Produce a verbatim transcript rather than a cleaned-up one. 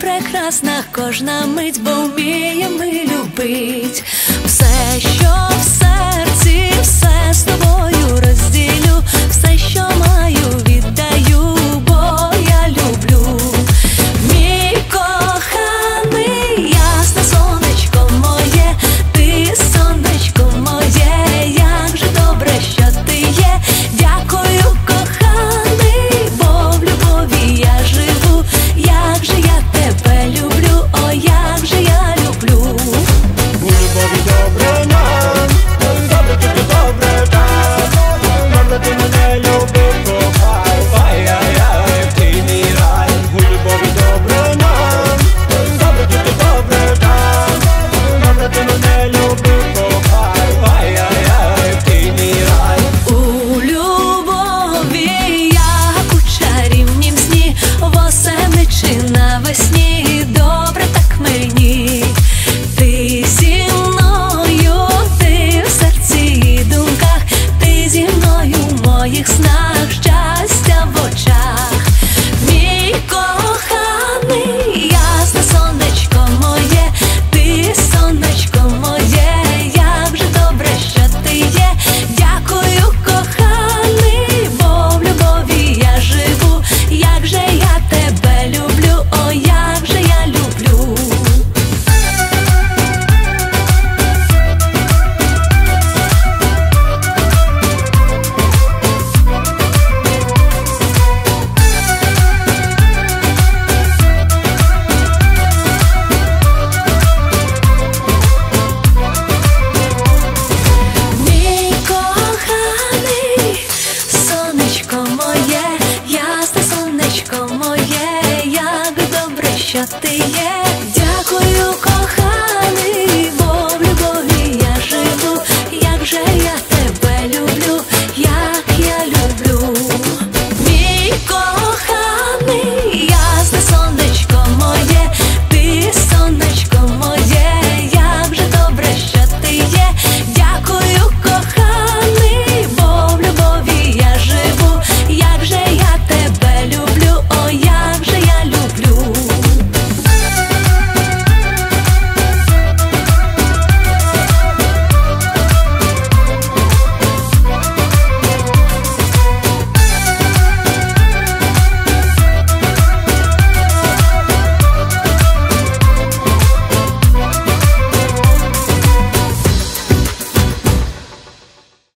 прекрасна кожна мить, бо вміємо ми любить. Все, що в серці, все з тобою розділю, все, що маю, віддаю, бо я люблю. Мій коханий, ясне сонечко моє, ти сонечко моє, як же добре, що ти є. Дякую, коханий, бо в любові я живу, як же я тебе люблю, о, як же я люблю. У любові добре нам, добре тобі добре так, добре ти мене любив, кохай, ай-яй-яй, ти мій рай. У любові добре нам, добре тобі добре так, добре ти мене любив, кохай, ай-яй-яй, ти мій рай. У любові, як у чарівнім сні, восени чи навесні, добре так мені. Ти зі мною, ти в серці і думках, ти зі мною в моїх снах, щастя в очах. Мій коханий, ясне сонечко моє, ти сонечко моє, як же добре, що ти є. Дякую, коханий, бо в любові я живу, як же я тебе люблю, о, як же я люблю. Мій коханий, сонечко моє, ясне сонечко моє, як добре, що ти є. Дякую, коханий.